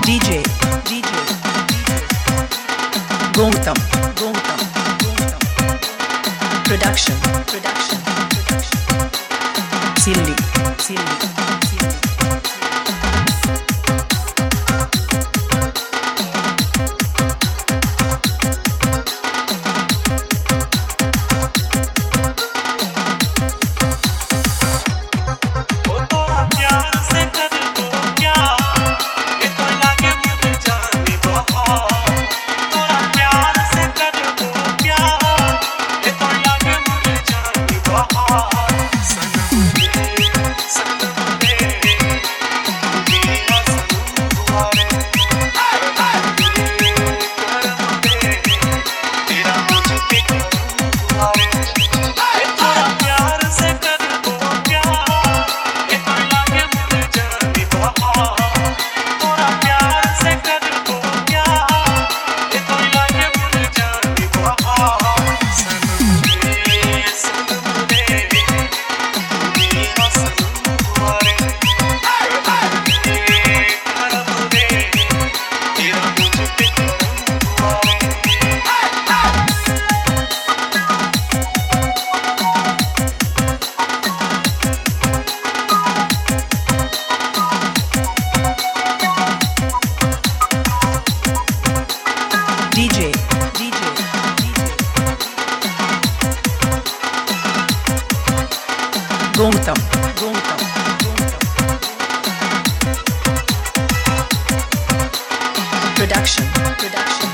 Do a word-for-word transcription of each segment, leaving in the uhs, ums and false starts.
DJ, DJ, Gautam, Gautam, Production, Production, Production, Silly, Silly, Silly. DJ, DJ, Gautam, Gautam, Production, Production,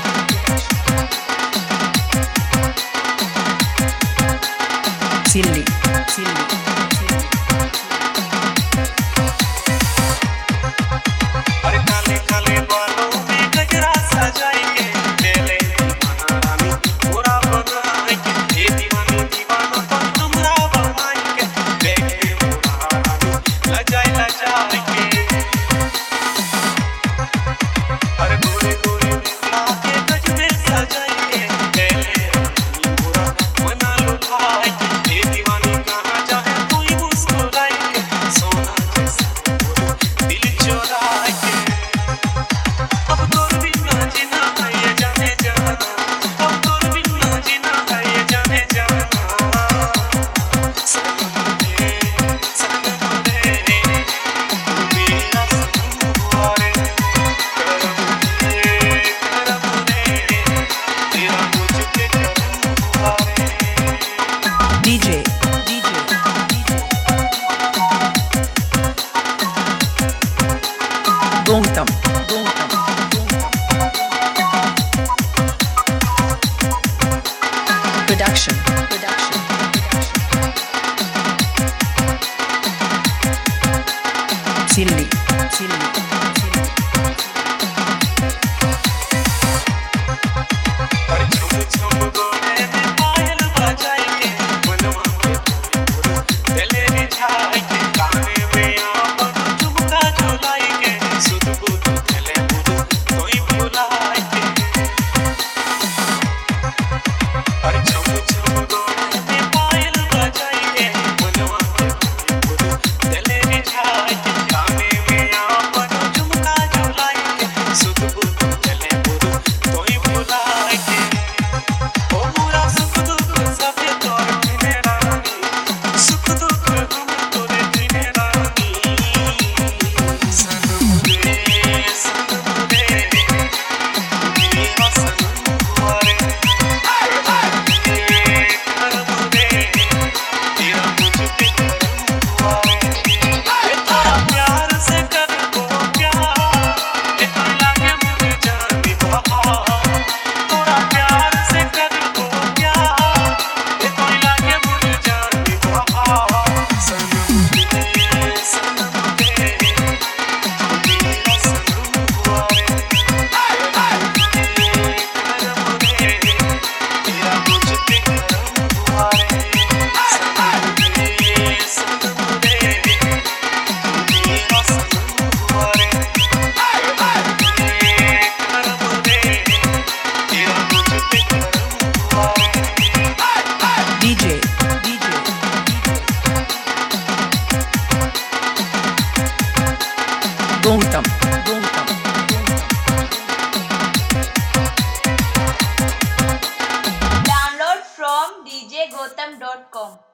Silly, Silly, Silly. अरे काले काले बालों में गजरा सजाएंगे तेरे दीवाना रानी पूरा बनाएंगे ये दीवानी दीवाना तो तुमरा बनाएंगे देख के पूरा रानी लजाए लजाएंगे अरे गोरे गोरे लाके गजबे सजाएंगे तेरे रानी पूरा मना लुभाएंगे ये दीवानी कहाँ जाए कोई मुस्कुराएंगे सोना जैसा दिल चोराएंगे अब तोर बिना जीना है ये जाने जाना अब तोर बिना जीना है ये जाने जाना सनम दे सनम दे मेरा सनम हुआरे करम दे करम दे तेरा मुझ पे करम हुआरे DJ, DJ, DJ, Gautam, Gautam, Production, Production, Silly, Silly, Silly. अरे छुम छुम गोरे में पायल बजाएंगे मनवा में पूरा दिले रिझाएंगे गाने में आपन झुमका झुलाएंगे सुध बुध दिले बुध कोई भुलाएंगे अरे छुम छुम गोरे में पायल बजाएंगे मनवा में पूरा दिले रिझाएंगे गाने में आपन झुमका झुलाएंगे सुध बुध दिले बुध कोई भुलाएंगे ओ मुरा सुख दुख सबे तोर बिने रानी सुख दुख हम तोरे बिने रानी सनम दे सनम दे मेरा सनम हुआरे करम दे तेरा मुझ पे करम हुआरे ए तोरा प्यार से कर दो प्यार ए तो लागे मुझे जानी बहार तोरा प्यार से कर दो प्यार ए तो लागे मुझे जानी बहार सनम दे सनम दे मेरा सनम हुआरे करम दे करम दे तेरा मुझ पे करम हुआरे सनम दे सनम दे मेरा सनम हुआरे करम दे करम दे तेरा मुझ पे करम हुआरे DJ, DJ, Gautam, Gautam, Gautam, dot com.